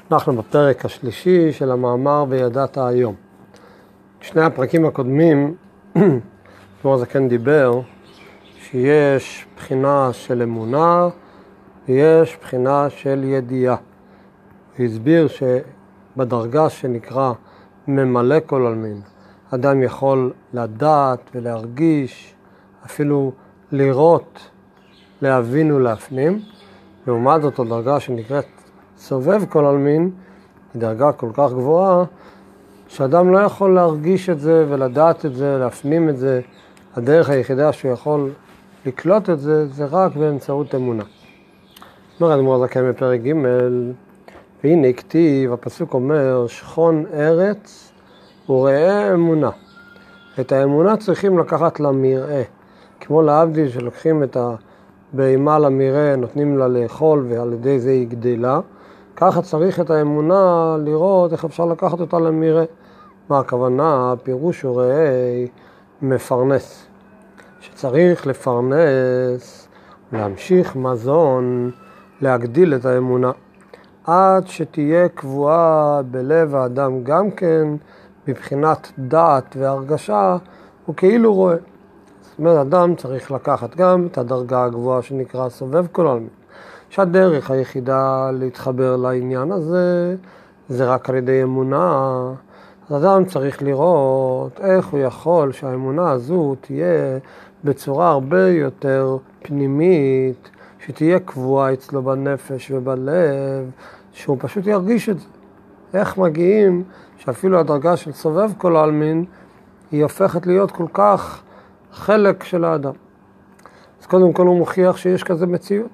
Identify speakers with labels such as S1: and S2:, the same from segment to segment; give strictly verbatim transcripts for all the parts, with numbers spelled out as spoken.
S1: אנחנו בפרק השלישי של המאמר וידעת היום. שני הפרקים הקודמים, כמו זה כן דיבר, שיש בחינה של אמונה ויש בחינה של ידיעה. הוא הסביר שבדרגה שנקרא ממלא כל עלמין, אדם יכול לדעת ולהרגיש, אפילו לראות, להבין ולהפנים. לעומת זאת, הדרגה שנקראת סובב כל עלמין, היא דרגה כל כך גבוהה, שאדם לא יכול להרגיש את זה ולדעת את זה, להפנים את זה. הדרך היחידה שהוא יכול לקלוט את זה, זה רק באמצעות אמונה. אומר אדמו"ר הזקן בפרק ג', והנה כתיב, הפסוק אומר, שכון ארץ וראה אמונה. את האמונה צריכים לקחת למראה, כמו להבדיל שלוקחים את הבהמה למראה, נותנים לה לאכול ועל ידי זה היא גדלה. ככה צריך את האמונה לראות איך אפשר לקחת אותה למראה. מה הכוונה? פירוש הוא ראה מפרנס. שצריך לפרנס, להמשיך מזון, להגדיל את האמונה. עד שתהיה קבועה בלב האדם גם כן, מבחינת דעת והרגשה, הוא כאילו רואה. זאת אומרת, אדם צריך לקחת גם את הדרגה הגבוהה שנקרא סובב כל עלמין. שהדרך היחידה להתחבר לעניין הזה, זה רק על ידי אמונה. אז אדם צריך לראות איך הוא יכול שהאמונה הזו תהיה בצורה הרבה יותר פנימית, שתהיה קבועה אצלו בנפש ובלב, שהוא פשוט ירגיש את זה. איך מגיעים שאפילו הדרגה של סובב כל עלמין, היא הופכת להיות כל כך חלק של האדם. אז קודם כל הוא מוכיח שיש כזה מציאות.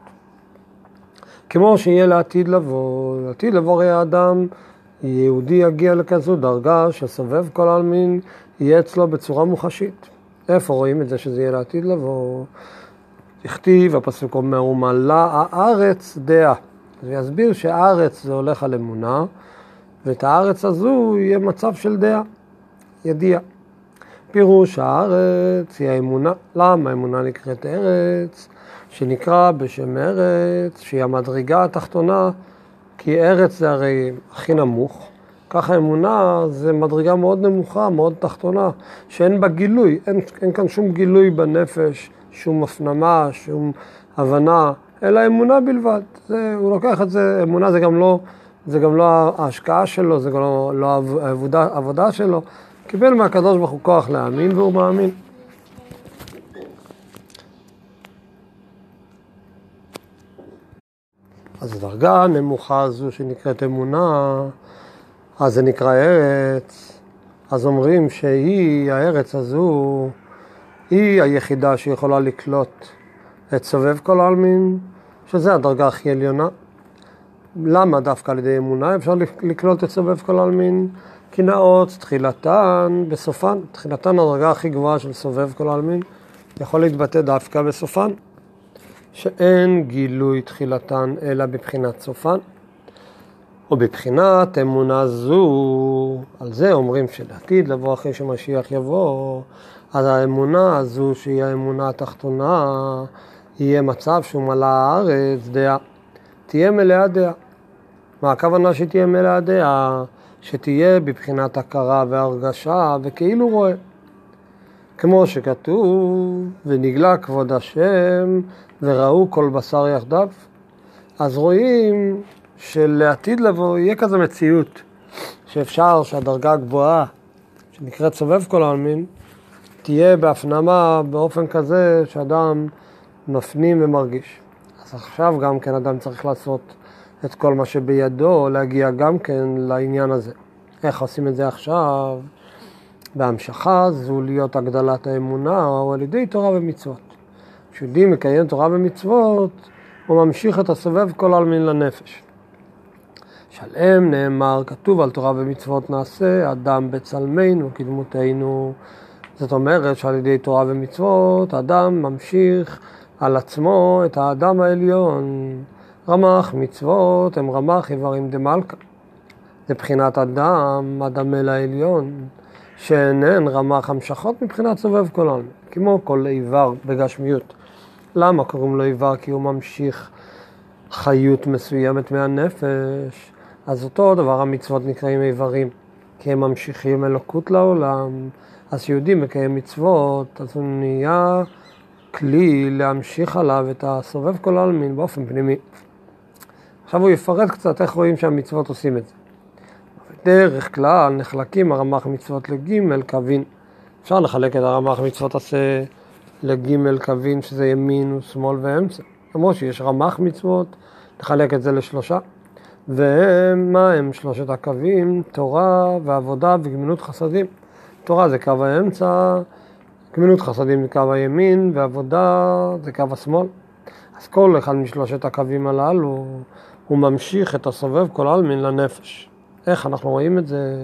S1: כמו שיהיה לעתיד לבוא, לעתיד לבוא יהיה האדם, יהודי יגיע לכזו דרגה שסובב כל עלמין, יהיה אצלו בצורה מוחשית. איפה רואים את זה שזה יהיה לעתיד לבוא? תכתיב, הפסוק אומר, ומלא הארץ דעה. אז הוא יסביר שהארץ זה הולך על אמונה, ואת הארץ הזו יהיה מצב של דעה, ידיעה. פירוש הארץ היא האמונה. למה האמונה נקראת ארץ? שנקרא בשם ארץ, שהיא המדרגה התחתונה, כי ארץ זה הרי הכי נמוך. ככה אמונה זה מדרגה מאוד נמוכה, מאוד תחתונה, שאין בה גילוי, אין, אין כאן שום גילוי בנפש, שום הפנמה, שום הבנה, אלא אמונה בלבד. זה, הוא לוקח את זה, אמונה זה גם לא, זה גם לא ההשקעה שלו, זה גם לא, לא העבודה, העבודה שלו. קיבל מהקדוש ברוך הוא כוח להאמין והוא מאמין. אז הדרגה הנמוכה הזו שנקראת אמונה, אז זה נקרא ארץ. אז אומרים שהיא, הארץ הזו, היא היחידה שיכולה לקלוט את סובב כל עלמין, שזה הדרגה הכי עליונה. למה דווקא על ידי אמונה אפשר לקלוט את סובב כל עלמין? כי נאות תחילתן בסופן, תחילתן הדרגה הכי גבוהה של סובב כל עלמין, יכול להתבטא דווקא בסופן, שאין גילוי תחילתן אלא בבחינת סופן, או בבחינת אמונה זו. על זה אומרים שלעתיד לבוא אחרי שמשיח יבוא, אז האמונה הזו שהיא האמונה התחתונה, יהיה מצב שהוא מלא הארץ דעה, תהיה מלאה דעה. מה הכוונה שתהיה מלאה דעה? שתהיה בבחינת הכרה והרגשה וכאילו רואה. כמו שכתוב, ונגלה כבוד השם וראו כל בשר יחדיו. אז רואים שלעתיד לבוא יהיה כזה מציאות, שאפשר שהדרגה הגבוהה, שנקראת סובב כל עלמין, תהיה בהפנמה באופן כזה שאדם מפנים ומרגיש. אז עכשיו גם כן אדם צריך לעשות את כל מה שבידו, להגיע גם כן לעניין הזה. איך עושים את זה עכשיו? בהמשכה זו להיות הגדלת האמונה, או על ידי תורה ומצוות. כשיהודי מקיים תורה ומצוות, הוא ממשיך את הסובב כל עלמין לנפש. שלם נאמר, כתוב על תורה ומצוות נעשה, אדם בצלמנו כדמותנו. זאת אומרת שעל ידי תורה ומצוות, אדם ממשיך על עצמו את האדם העליון. רמ"ח מצוות הם רמ"ח איברים דמלכה. זה בחינת אדם, אדם אל העליון, שאינן רמ"ח המשכות מבחינת סובב כל עלמין, כמו כל איבר בגשמיות. למה קוראים לו איבר? כי הוא ממשיך חיות מסוימת מהנפש. אז אותו דבר המצוות נקראים איברים, כי הם ממשיכים אלוקות לעולם. אז יהודי מקיים מצוות, אז הוא נהיה כלי להמשיך עליו את הסובב כל העלמין באופן פנימי. עכשיו הוא יפרט קצת איך רואים שהמצוות עושים את זה. בדרך כלל נחלקים הרמ"ח מצוות לג' קווין. אפשר לחלק את הרמ"ח מצוות עשה לג' קווין, שזה ימין ושמאל ואמצע. כמו שיש רמ"ח מצוות, נחלק את זה לשלושה. ומה הם שלושת הקווים? תורה ועבודה וגמילות חסדים. תורה זה קו האמצע, גמילות חסדים זה קו הימין, ועבודה זה קו השמאל. אז כל אחד משלושת הקווים הללו, הוא ממשיך את הסובב כל העלמין לנפש. איך אנחנו רואים את זה?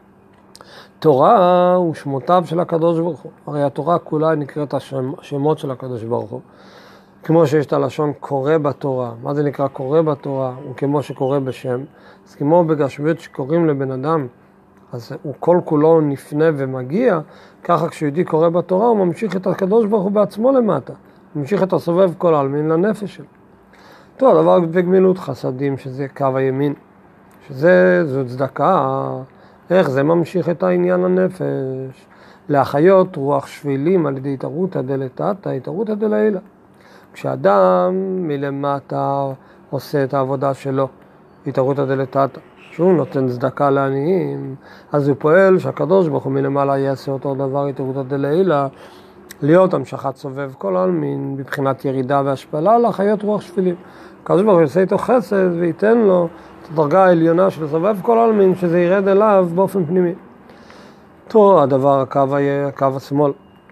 S1: תורה הוא שמותיו של הקדוש ברוך הוא. הרי התורה כולה נקראת השמות של הקדוש ברוך הוא. כמו שיש את הלשון קורא בתורה. מה זה נקרא קורא בתורה? הוא כמו שקורא בשם. אז כמו בגשמיות שקוראים לבן אדם, אז הוא כל כולו נפנה ומגיע, ככה כשיהודי קורא בתורה הוא ממשיך את הקדוש ברוך הוא בעצמו למטה. הוא ממשיך את הסובב כל העלמין לנפש שלו. טוב, דבר בגמילות חסדים, שזה קו הימין, שזה זו צדקה. איך זה ממשיך את העניין לנפש? להחיות רוח שבילים על ידי התערותא דלתתא, התערותא דלעילא. כשאדם מלמטה עושה את העבודה שלו, התערותא דלתתא, שהוא נותן צדקה לעניים, אז הוא פועל שהקדוש ברוך הוא מלמעלה יעשה אותו דבר, התערותא דלעילא, להיות המשכת סובב כל העלמין, בבחינת ירידה והשפלה, להחיות רוח שבילים. הקדוש ברוך הוא יעשה איתו חסד וייתן לו את הדרגה העליונה של סובב כל העלמין, שזה ירד אליו באופן פנימי. אותו הדבר הקו, הקו השמאל,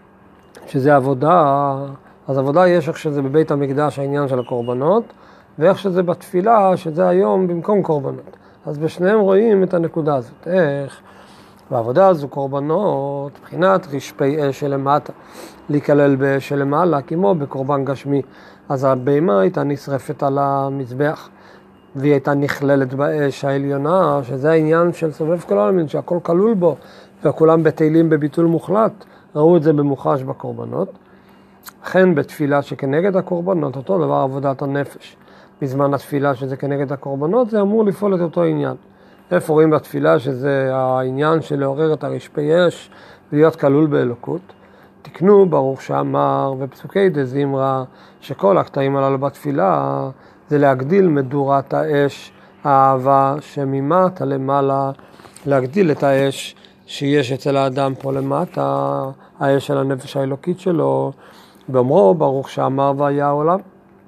S1: שזה עבודה. אז עבודה יש איך שזה בבית המקדש העניין של הקורבנות, ואיך שזה בתפילה, שזה היום במקום קורבנות. אז בשניהם רואים את הנקודה הזאת. איך? בעבודה הזו קורבנות, מבחינת רשפי אש שלמטה, להיכלל באש שלמעלה, כמו בקורבן גשמי. אז הבהמה הייתה נשרפת על המזבח, והיא הייתה נכללת באש העליונה, שזה העניין של סובב כל העלמין, שהכל כלול בו, וכולם בטלים בביטול מוחלט. ראו את זה במוחש בקורבנות. לכן בתפילה שכנגד הקורבנות, אותו דבר עבודת הנפש. בזמן התפילה שזה כנגד הקורבנות, זה אמור לפעול את אותו עניין. איפה רואים בתפילה שזה העניין של לעורר את הרשפי אש ולהיות כלול באלוקות? תקנו ברוך שאמר ופסוקי דזמרה, שכל הקטעים הללו בתפילה זה להגדיל מדורת האש, האהבה שממטה למעלה, להגדיל את האש שיש אצל האדם פה למטה, האש של הנפש האלוקית שלו, באומרו ברוך שאמר והיה העולם.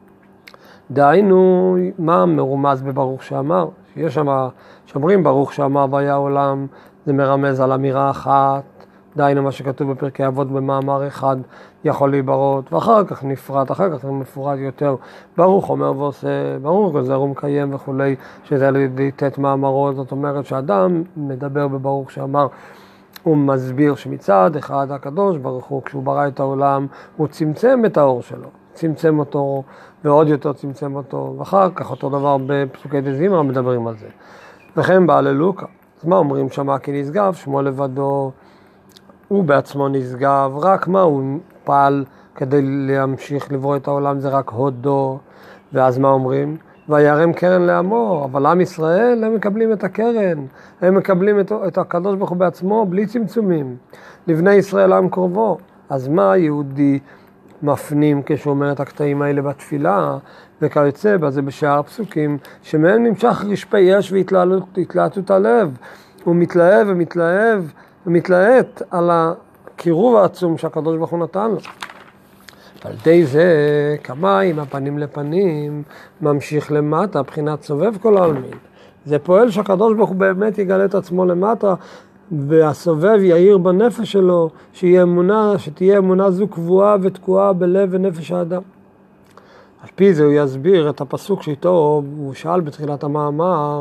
S1: דהיינו, מה מרומז בברוך שאמר? שיש שם, שאומרים ברוך שאמר והיה העולם, זה מרמז על אמירה אחת, דהיינו מה שכתוב בפרקי אבות במאמר אחד יכול להיברות, ואחר כך נפרט, אחר כך מפורט יותר, ברוך אומר ועושה, ברוך גוזר ומקיים וכולי, שזה על ידי תת מאמרות. זאת אומרת שאדם מדבר בברוך שאמר, הוא מסביר שמצד אחד הקדוש ברוך הוא, כשהוא ברא את העולם, הוא צמצם את האור שלו, צמצם אותו ועוד יותר צמצם אותו, ואחר כך אותו דבר בפסוקי דזמרה מדברים על זה. וכן בהללויה, אז מה אומרים שמה? כי נשגב שמו לבדו, הוא בעצמו נשגב, רק מה הוא פעל כדי להמשיך לברוא את העולם, זה רק הודו. ואז מה אומרים? וירם קרן לעמו, אבל עם ישראל הם מקבלים את הקרן, הם מקבלים את, את הקדוש ברוך הוא בעצמו בלי צמצומים. לבני ישראל עם קרובו. אז מה היהודי מפנים כשהוא אומר את הקטעים האלה בתפילה? וכיוצא בזה בשאר הפסוקים, שמהם נמשך רשפי אש והתלהטות הלב. הוא מתלהב ומתלהב ומתלהט על הקירוב העצום שהקדוש ברוך הוא נתן לו. על ידי זה, כמים, הפנים לפנים, ממשיך למטה, בחינת סובב כל העלמין. זה פועל שהקדוש ברוך הוא באמת יגלה את עצמו למטה, והסובב יאיר בנפש שלו, שיהיה אמונה, שתהיה אמונה זו קבועה ותקועה בלב ונפש האדם. על פי זה הוא יסביר את הפסוק שאיתו, הוא שאל בתחילת המאמר,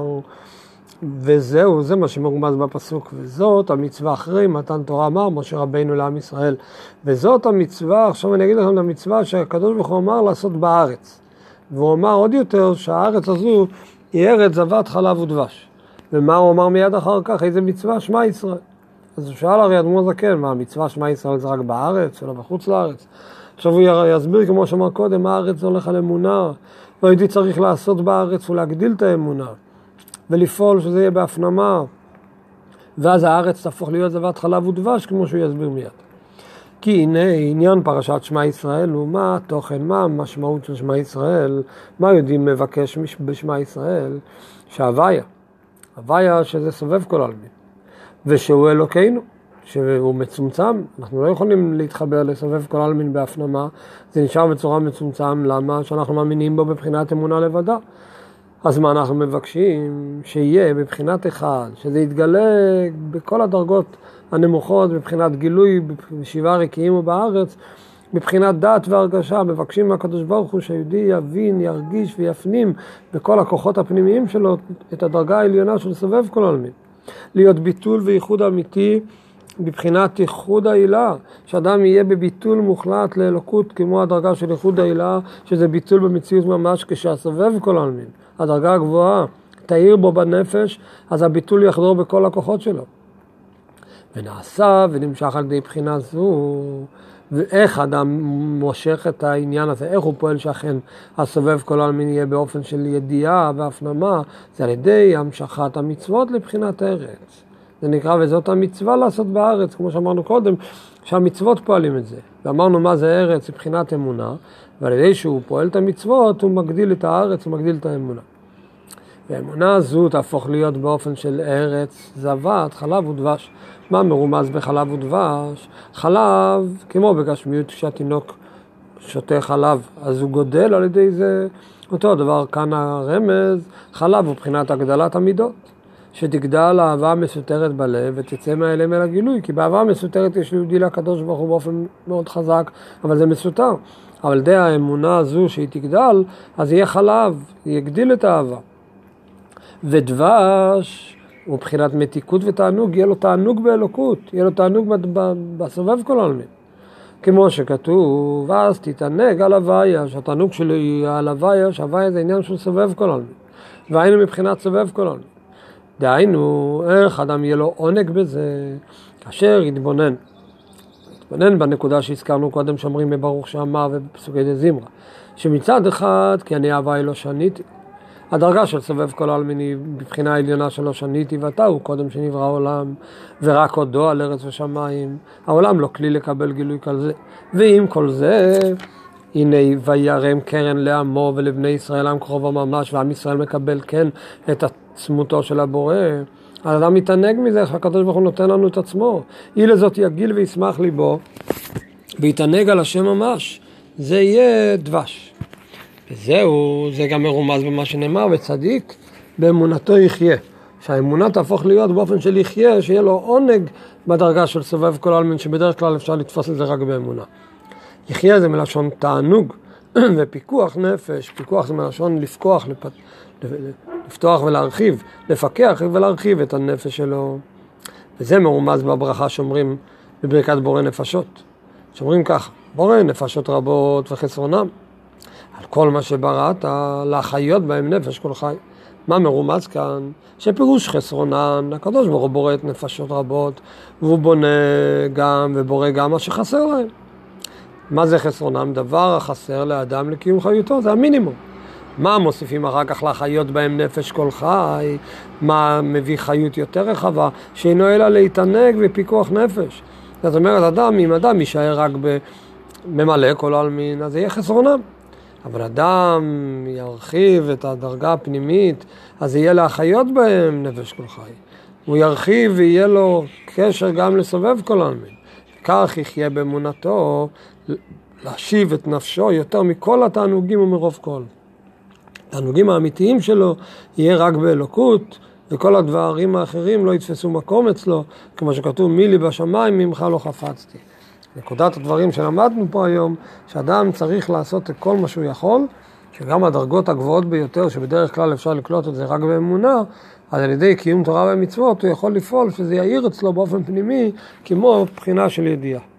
S1: וזהו, זה מה שמרומז בפסוק, וזאת המצווה אחרי מתן תורה, אמר משה רבינו לעם ישראל, וזאת המצווה, עכשיו אני אגיד לכם את המצווה שהקדוש ברוך הוא אמר לעשות בארץ, והוא אמר עוד יותר שהארץ הזו היא ארץ זבת חלב ודבש. ומה הוא אמר מיד אחר כך? איזה מצווה? שמע ישראל. אז הוא שאל הרי אדמו זקן, מה המצווה שמע ישראל זה רק בארץ ולא בחוץ לארץ? עכשיו הוא יסביר כמו שאמר קודם, הארץ הולך על אמונה, והייתי צריך לעשות בארץ ולהגדיל את האמונה. ולפעול שזה יהיה בהפנמה, ואז הארץ תהפוך להיות זבת חלב ודבש, כמו שהוא יסביר מיד. כי הנה עניין פרשת שמע ישראל הוא מה התוכן, מה המשמעות של שמע ישראל, מה יודעים מבקש בשמע ישראל, שהוויה, הוויה שזה סובב כל העלמין, ושהוא אלוקינו, שהוא מצומצם, אנחנו לא יכולים להתחבר לסובב כל העלמין בהפנמה, זה נשאר בצורה מצומצם, למה? שאנחנו מאמינים בו בבחינת אמונה לבדה. אז מה אנחנו מבקשים? שיהיה בבחינת אחד, שזה יתגלה בכל הדרגות הנמוכות, בבחינת גילוי, בשבעה רקיעים ובארץ, מבחינת דעת והרגשה, מבקשים מהקדוש ברוך הוא שיהודי יבין, ירגיש ויפנים בכל הכוחות הפנימיים שלו את הדרגה העליונה של סובב כל העלמין. להיות ביטול וייחוד אמיתי בבחינת ייחוד העילה, שאדם יהיה בביטול מוחלט לאלוקות כמו הדרגה של ייחוד העילה, שזה ביטול במציאות ממש כשהסובב כל העלמין. הדרגה הגבוהה תאיר בו בנפש, אז הביטול יחדור בכל הכוחות שלו. ונעשה ונמשך על ידי בחינה זו, ואיך אדם מושך את העניין הזה, איך הוא פועל שאכן הסובב כל העלמין יהיה באופן של ידיעה והפנמה, זה על ידי המשכת המצוות לבחינת ארץ. זה נקרא וזאת המצווה לעשות בארץ, כמו שאמרנו קודם, שהמצוות פועלים את זה. ואמרנו מה זה ארץ מבחינת אמונה, ועל ידי שהוא פועל את המצוות, הוא מגדיל את הארץ, הוא מגדיל את האמונה. והאמונה הזו תהפוך להיות באופן של ארץ, זבת, חלב ודבש. מה מרומז בחלב ודבש? חלב, כמו בגשמיות, כשהתינוק שותה חלב, אז הוא גודל על ידי זה. אותו דבר כאן הרמז, חלב הוא מבחינת הגדלת המידות. שתגדל האהבה מסותרת בלב ותצא מהאלם אל הגילוי, כי באהבה מסותרת יש ליהודי לקדוש ברוך הוא באופן מאוד חזק, אבל זה מסותר. אבל די האמונה הזו שהיא תגדל, אז יהיה חלב, יגדיל את האהבה. ודבש, ובחינת מתיקות ותענוג, יהיה לו תענוג באלוקות, יהיה לו תענוג בסובב כל העלמין. כמו שכתוב, אז תתענג על הוויה, שהתענוג שלו היא על הוויה, שההוויה זה עניין של סובב כל העלמין. והיינו מבחינת סובב כל העלמין. דהיינו, איך אדם יהיה לו עונג בזה, כאשר יתבונן. יתבונן בנקודה שהזכרנו קודם, שאומרים בברוך שאמר ובפסוקי דזמרה, שמצד אחד, כי אני אהבה לא שניתי, הדרגה של סובב כל העלמין היא בבחינה העליונה שלא שניתי, ואתה הוא קודם שנברא העולם, ורק הודו על ארץ ושמיים, העולם לא כלי לקבל גילוי כזה. ועם כל זה, הנה וירם קרן לעמו ולבני ישראל עם קרובו ממש, ועם ישראל מקבל כן את עצמותו של הבורא. האדם מתענג מזה, שהקדוש ברוך הוא נותן לנו את עצמו. אי לזאת יגיל וישמח ליבו, ויתענג על השם ממש. זה יהיה דבש. וזהו, זה גם מרומז במה שנאמר, וצדיק באמונתו יחיה. שהאמונה תהפוך להיות באופן של יחיה, שיהיה לו עונג בדרגה של סובב כל העלמין, שבדרך כלל אפשר לתפוס את זה רק באמונה. יחיה זה מלשון תענוג ופיקוח נפש. פיקוח זה מלשון לפקוח, לפ... לפתוח ולהרחיב, לפקח ולהרחיב את הנפש שלו. וזה מרומז בברכה שאומרים בברכת בורא נפשות. שאומרים ככה, בורא נפשות רבות וחסרונם. על כל מה שבראת, להחיות בהם נפש כל חי. מה מרומז כאן? שפירוש חסרונן, הקדוש ברוך הוא בורא את נפשות רבות, והוא בונה גם ובורא גם מה שחסר להם. מה זה חסרונם? דבר החסר לאדם לקיום חיותו, זה המינימום. מה מוסיפים אחר כך לחיות בהם נפש כל חי? מה מביא חיות יותר רחבה? שאינו אלא להתענג ופיקוח נפש. זאת אומרת, אדם, אם אדם יישאר רק בממלא כל העלמין, אז זה יהיה חסרונם. אבל אדם ירחיב את הדרגה הפנימית, אז יהיה להחיות בהם נפש כל חי. הוא ירחיב ויהיה לו קשר גם לסובב כל העלמין. כך יחיה באמונתו להשיב את נפשו יותר מכל התענוגים ומרוב כל. התענוגים האמיתיים שלו יהיה רק באלוקות, וכל הדברים האחרים לא יתפסו מקום אצלו, כמו שכתוב מילי בשמיים ממך לא חפצתי. נקודת הדברים שלמדנו פה היום, שאדם צריך לעשות את כל מה שהוא יכול, שגם הדרגות הגבוהות ביותר, שבדרך כלל אפשר לקלוט את זה רק באמונה, אז על ידי קיום תורה ומצוות הוא יכול לפעול שזה יאיר אצלו באופן פנימי, כמו בחינה של ידיעה.